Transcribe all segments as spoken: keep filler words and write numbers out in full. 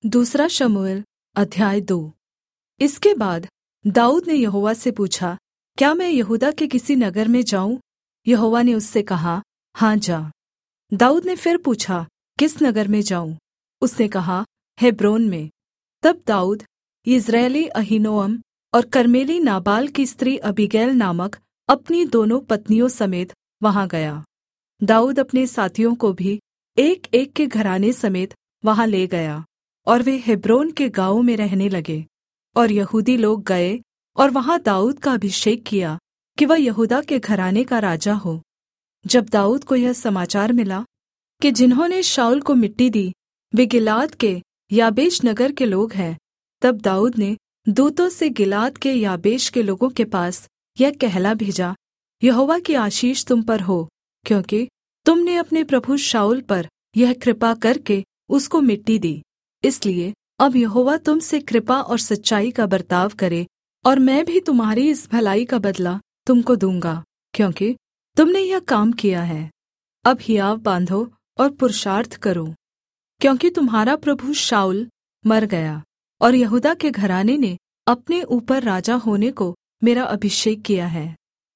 दूसरा शमूएल अध्याय दो। इसके बाद दाऊद ने यहोवा से पूछा, क्या मैं यहूदा के किसी नगर में जाऊँ? यहोवा ने उससे कहा, हाँ जा। दाऊद ने फिर पूछा, किस नगर में जाऊँ? उसने कहा, हेब्रोन में। तब दाऊद यिज्रेली अहीनोअम और कर्मेली नाबाल की स्त्री अबीगैल नामक अपनी दोनों पत्नियों समेत वहाँ गया। दाऊद अपने साथियों को भी एक-एक के घराने समेत वहाँ ले गया, और वे हेब्रोन के गाँवों में रहने लगे। और यहूदी लोग गए और वहाँ दाऊद का अभिषेक किया कि वह यहूदा के घराने का राजा हो। जब दाऊद को यह समाचार मिला कि जिन्होंने शाऊल को मिट्टी दी वे गिलाद के याबेश नगर के लोग हैं, तब दाऊद ने दूतों से गिलाद के याबेश के लोगों के पास यह कहला भेजा, यहोवा की आशीष तुम पर हो, क्योंकि तुमने अपने प्रभु शाऊल पर यह कृपा करके उसको मिट्टी दी। इसलिए अब यहोवा तुम से कृपा और सच्चाई का बर्ताव करे, और मैं भी तुम्हारी इस भलाई का बदला तुमको दूँगा, क्योंकि तुमने यह काम किया है। अब हियाव बाँधो और पुरुषार्थ करो, क्योंकि तुम्हारा प्रभु शाऊल मर गया, और यहूदा के घराने ने अपने ऊपर राजा होने को मेरा अभिषेक किया है।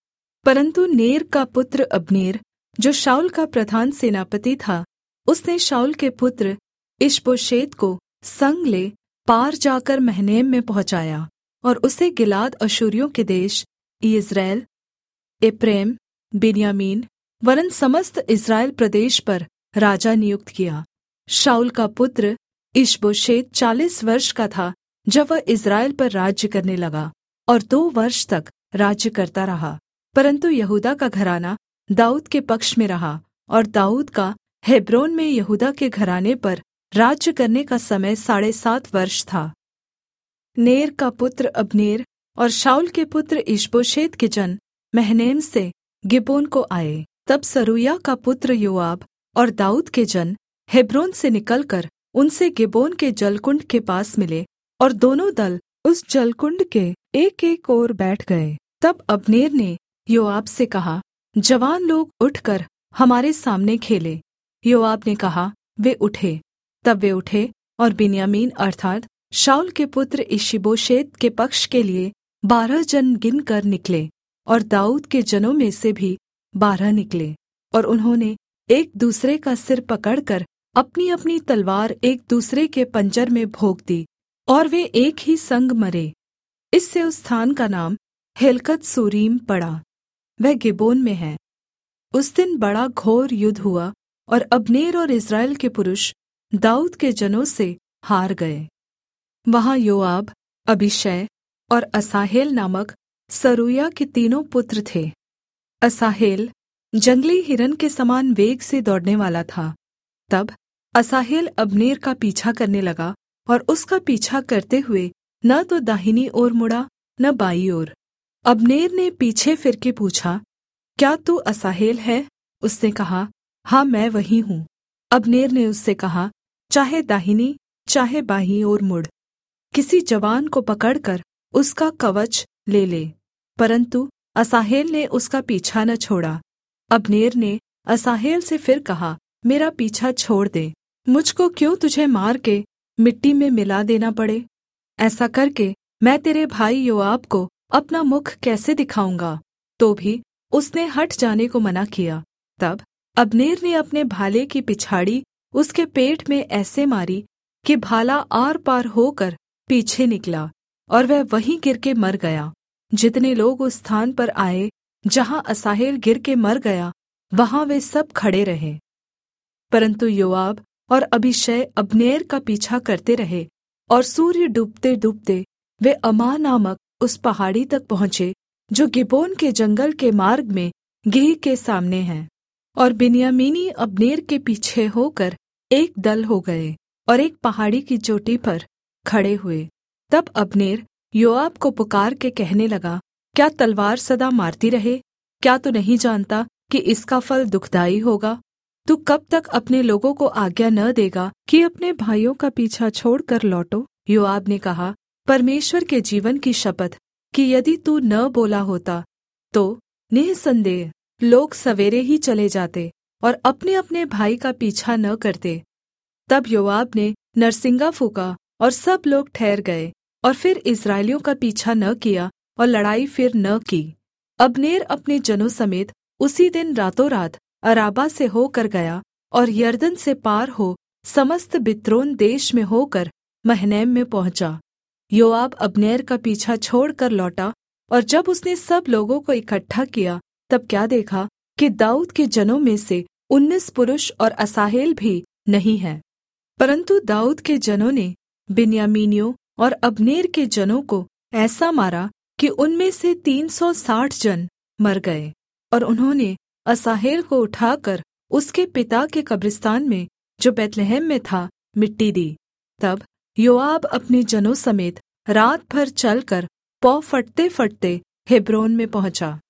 परन्तु नेर का पुत्र अब्नेर, जो शाऊल का प्रधान सेनापति था, उसने शाऊल के पुत्र इशबोशेत को संग ले पार जाकर महनैम में पहुँचाया, और उसे गिलाद अश्शूरियों के देश यिज्रेल, एप्रैम, बिन्यामीन वरन् समस्त इस्राएल प्रदेश पर राजा नियुक्त किया। शाऊल का पुत्र इशबोशेत चालीस वर्ष का था जब वह इस्राएल पर राज्य करने लगा, और दो वर्ष तक राज्य करता रहा। परन्तु यहूदा का घराना दाऊद के पक्ष में रहा, और दाऊद का हेब्रोन में यहूदा के घराने पर राज्य करने का समय साढ़े सात वर्ष था। नेर का पुत्र अब्नेर और शाऊल के पुत्र इशबोशेत के जन महनैम से गिबोन को आए। तब सरूया का पुत्र योआब और दाऊद के जन हेब्रोन से निकलकर उनसे गिबोन के जलकुण्ड के पास मिले, और दोनों दल उस जलकुण्ड के एक-एक ओर बैठ गए। तब अब्नेर ने योआब से कहा, जवान लोग उठकर हमारे सामने खेले। योआब ने कहा, वे उठे। तब वे उठे और बिन्यामीन अर्थात् शाऊल के पुत्र इशीबोशेत के पक्ष के लिए बारह जन गिनकर निकले, और दाऊद के जनों में से भी बारह निकले। और उन्होंने एक दूसरे का सिर पकड़कर अपनी-अपनी तलवार एक दूसरे के पंजर में भोंक दी, और वे एक ही संग मरे। इससे उस स्थान का नाम हेल्कत सूरीम पड़ा, वह गिबोन में है। उस दिन बड़ा घोर युद्ध हुआ, और अब्नेर और इस्राएल के पुरुष दाऊद के जनों से हार गए। वहाँ योआब, अबीशै और असाहेल नामक सरूया के तीनों पुत्र थे। असाहेल जंगली हिरन के समान वेग से दौड़ने वाला था। तब असाहेल अब्नेर का पीछा करने लगा, और उसका पीछा करते हुए न तो दाहिनी ओर मुड़ा न बाईं ओर। अब्नेर ने पीछे फिर के पूछा, क्या तू असाहेल है? उसने कहा, हाँ मैं वही हूँ। अब्नेर ने उससे कहा, चाहे दाहिनी चाहे बाईं ओर मुड़, किसी जवान को पकड़कर उसका कवच ले ले। परन्तु असाहेल ने उसका पीछा न छोड़ा। अब्नेर ने असाहेल से फिर कहा, मेरा पीछा छोड़ दे, मुझको क्यों तुझे मार के मिट्टी में मिला देना पड़े? ऐसा करके मैं तेरे भाई योआब को अपना मुख कैसे दिखाऊंगा? तो भी उसने हट जाने को मना किया। तब अब्नेर ने अपने भाले की पिछाड़ी उसके पेट में ऐसे मारी कि भाला आर पार होकर पीछे निकला, और वह वहीं गिर के मर गया। जितने लोग उस स्थान पर आए जहाँ असाहेल गिर के मर गया, वहाँ वे सब खड़े रहे। परन्तु योआब और अबीशै अब्नेर का पीछा करते रहे, और सूर्य डूबते डूबते वे अम्मा नामक उस पहाड़ी तक पहुँचे जो गिबोन के जंगल के मार्ग में गीह के सामने है। और बिन्यामीनी अब्नेर के पीछे होकर एक दल हो गए, और एक पहाड़ी की चोटी पर खड़े हुए। तब अब्नेर योआब को पुकार के कहने लगा, क्या तलवार सदा मारती रहे? क्या तू नहीं जानता कि इसका फल दुखदाई होगा? तू कब तक अपने लोगों को आज्ञा न देगा कि अपने भाइयों का पीछा छोड़कर लौटो? योआब ने कहा, परमेश्वर के जीवन की शपथ कि यदि तू न बोला होता तो निःसन्देह लोग सवेरे ही चले जाते और अपने-अपने भाई का पीछा न करते। तब योआब ने नरसिंगा फूँका और सब लोग ठहर गए और फिर इस्राएलियों का पीछा न किया और लड़ाई फिर न की। अब्नेर अपने जनों समेत उसी दिन रातों-रात अराबा से होकर गया और यरदन से पार हो समस्त बित्रोन देश में होकर महनैम में पहुँचा। योआब अब्नेर का पीछा छोड़कर लौटा, और जब उसने सब लोगों को इकट्ठा किया तब क्या देखा कि दाऊद के जनों में से उन्नीस पुरुष और असाहेल भी नहीं है। परन्तु दाऊद के जनों ने बिन्यामीनियों और अब्नेर के जनों को ऐसा मारा कि उनमें से तीन सौ साठ जन मर गए, और उन्होंने असाहेल को उठाकर उसके पिता के कब्रिस्तान में जो बैतलहम में था मिट्टी दी। तब योआब अपने जनों समेत रात भर चलकर पौ फटते फटते हेब्रोन में पहुँचा।